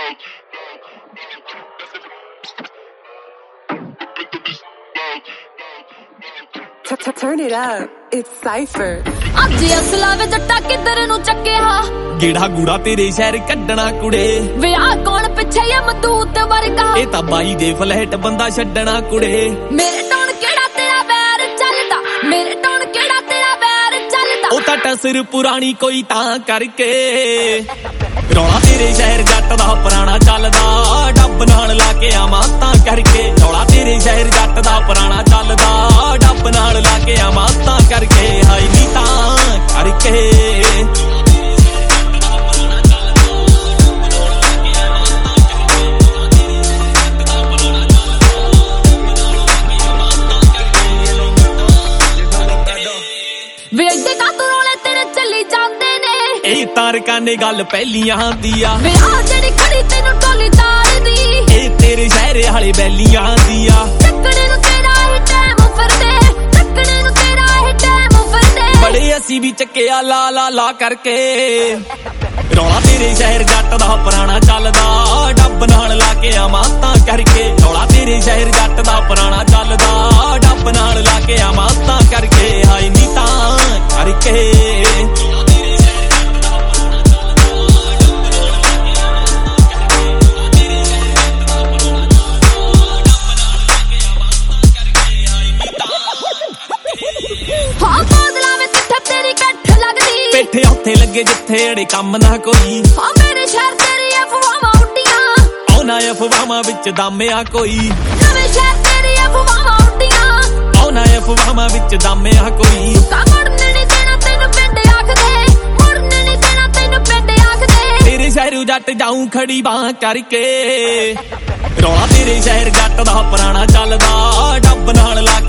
Turn it up, it's Cypher. ਅੱਜ ਅਸਲਾ ਵੇ ਜੱਟਾ ਕਿੱਧਰ ਨੂੰ ਚੱਕਿਆ ਗੇੜਾ ਗੂੜਾ ਤੇਰੇ ਸ਼ਹਿਰ ਕੱਢਣਾ ਕੁੜੇ ਵਿਆਹ ਕੌਣ ਪਿੱਛੇ ਇਹ ਮਦੂਤ ਵਰਗਾ ਇਹ ਤਾਂ ਬਾਈ ਦੇ ਫਲੈਟ ਬੰਦਾ ਛੱਡਣਾ ਕੁੜੇ ਮੇਰੇ ਟੌਣ ਕਿਹੜਾ ਤੇਰਾ ਵੈਰ ਚੱਲਦਾ ਮੇਰੇ ਟੌਣ ਕਿਹੜਾ ਤੇਰਾ ਵੈਰ ਚੱਲਦਾ ਉਹ ਤਾਂ ਟਸਰ ਪੁਰਾਣੀ ਕੋਈ ਤਾਂ ਕਰਕੇ ਰੌਲਾ ਤੇਰੇ ਸ਼ਹਿਰ ਜੱਟ ਦਾ ਪੁਰਾਣਾ ਚੱਲਦਾ ਡੱਬ ਨਾਲ ਲਾ ਕੇ ਆਵਾਂ ਤਾਂ ਕਰਕੇ ਰੌਲਾ ਤੇਰੇ ਸ਼ਹਿਰ ਜੱਟ ਦਾ ਪੁਰਾਣਾ ਚੱਲਦਾ ਡੱਬ ਨਾਲ ਲਾ ਕੇ ਆਵਾਂ ਤਾਂ ਕਰਕੇ ਹਾਈ ਨੀ ਤਾਂ ਕਰਕੇ ਵੇਖਦੇ ਕਾ ਤੂੰ ਰੋਲੇ ਤੇਰੇ ਚੱਲੀ ਜਾਂਦੇ ਨੇ ਇਹ ਤਾਰਕਾਂ ਨੇ ਗੱਲ ਪਹਿਲੀਆਂ ਦੀ ਆ ਵੇ ਆ ਜਿਹੜੀ ਖੜੀ ਤੈਨੂੰ ਟੋਲੀ ਤਾਰਦੀ ਇਹ ਤੇਰੇ ਸ਼ਹਿਰ ਵਾਲੇ ਬੈਲੀਆਂ ਦੀ ਆ ਚੱਕਣੇ ਨੂੰ ਤੇਰਾ ਹੀ ਟਾਈਮ ਫਿਰਦੇ ਚੱਕਣੇ ਨੂੰ ਤੇਰਾ ਹੀ ਟਾਈਮ ਫਿਰਦੇ ਬੜੇ ਅਸੀਂ ਵੀ ਚੱਕਿਆ ਲਾ ਲਾ ਲਾ ਕਰਕੇ ਰੌਲਾ ਤੇਰੇ ਸ਼ਹਿਰ ਜੱਟ ਦਾ ਪੁਰਾਣਾ ਚੱਲਦਾ ਡੱਬ ਨਾਲ ਲਾ ਕੇ ਆਵਾਂ ਤਾਂ ਕਰਕੇ ਰੌਲਾ ਤੇਰੇ ਸ਼ਹਿਰ ਜੱਟ ਦਾ ਪੁਰਾਣਾ ਚੱਲਦਾ ਡੱਬ ਨਾਲ ਲਾ ਕੇ ਆਵਾਂ ਤਾਂ ਕਰਕੇ ਹਾਈ ਨੀ ਤਾਂ ਕਰਕੇ ਹਾਂ ਬਾਦਲਾਂ ਵਿੱਚ ਕਿੱਥੇ ਤੇਰੀ ਕੱਠ ਲੱਗਦੀ ਬੈਠੇ ਉੱਥੇ ਲੱਗੇ ਜਿੱਥੇ ਅੜੇ ਕੰਮ ਨਾ ਕੋਈ ਹਾਂ ਮੇਰੇ ਸ਼ਹਿਰ ਤੇਰੀ ਅਫਵਾਹਾਂ ਉੱਡੀਆਂ ਆਉਣਾ ਅਫਵਾਹਾਂ ਵਿੱਚ ਦਾਮਿਆ ਕੋਈ ਨਵੇਂ ਸ਼ਹਿਰ ਤੇਰੀ ਅਫਵਾਹਾਂ ਉੱਡੀਆਂ ਆਉਣਾ ਅਫਵਾਹਾਂ ਵਿੱਚ ਦਾਮਿਆ ਕੋਈ ਮੁੜਨ ਨਹੀਂ ਦੇਣਾ ਤੈਨੂੰ ਪਿੰਡ ਆਖਦੇ ਮੁੜਨ ਨਹੀਂ ਦੇਣਾ ਤੈਨੂੰ ਪਿੰਡ ਆਖਦੇ ਤੇਰੇ ਸ਼ਹਿਰ ਜੱਟ ਜਾਊਂ ਖੜੀ ਬਾਂਹ ਕਰਕੇ ਰੌਲਾ ਤੇਰੇ ਸ਼ਹਿਰ ਜੱਟ ਦਾ ਪੁਰਾਣਾ ਚੱਲਦਾ ਡੱਬ ਨਾਲ ਲਾ